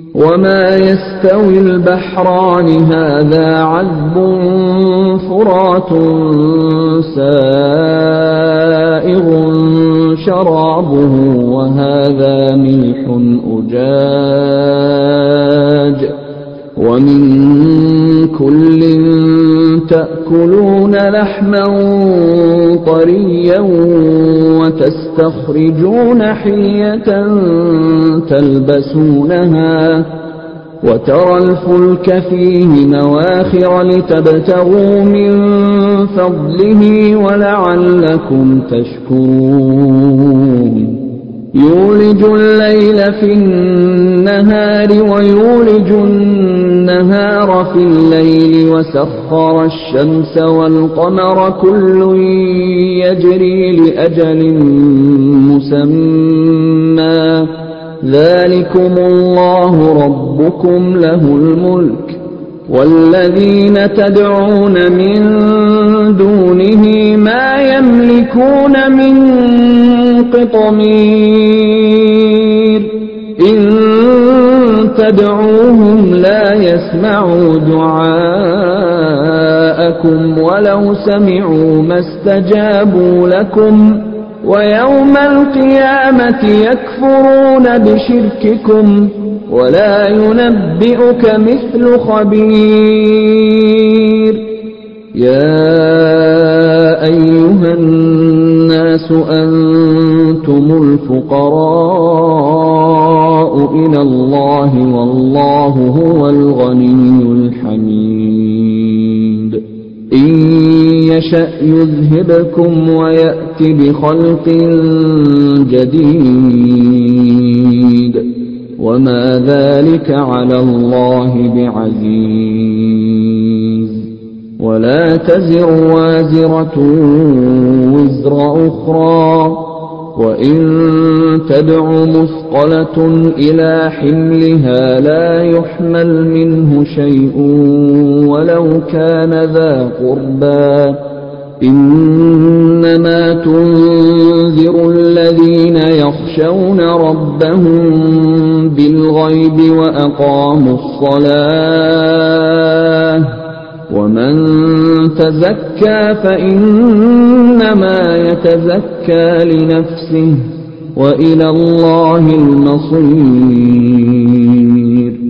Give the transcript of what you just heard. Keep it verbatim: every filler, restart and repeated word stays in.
وما يستوي البحران هذا عذب فرات سائغ شرابه وهذا ملح أجاج ومن كل تأكلون لحما طريا وتستخرجون حلية تلبسونها وترى الفلك فيه مواخر لتبتغوا من فضله ولعلكم تشكرون يولج الليل في النهار ويولج النهار في الليل وسخر الشمس والقمر كل يجري لأجل مسمى ذلكم الله ربكم له الملك والذين تدعون من دونه ما يملكون من قطمير إن تدعوهم لا يسمعوا دعاءكم ولو سمعوا ما استجابوا لكم ويوم القيامة يكفرون بشرككم ولا ينبئك مثل خبير يا أيها الناس أنتم الفقراء إلى الله والله هو الغني الحميد إن يشأ يذهبكم ويأت بخلق جديد وما ذلك على الله بعزيز ولا تزر وازرة وزر أخرى وإن تدع مثقلة إلى حملها لا يحمل منه شيء ولو كان ذا قربى إنما تنذر الذين يخشون ربهم بالغيب وأقاموا الصلاة ومن تزكى فإنما يتزكى لنفسه وإلى الله المصير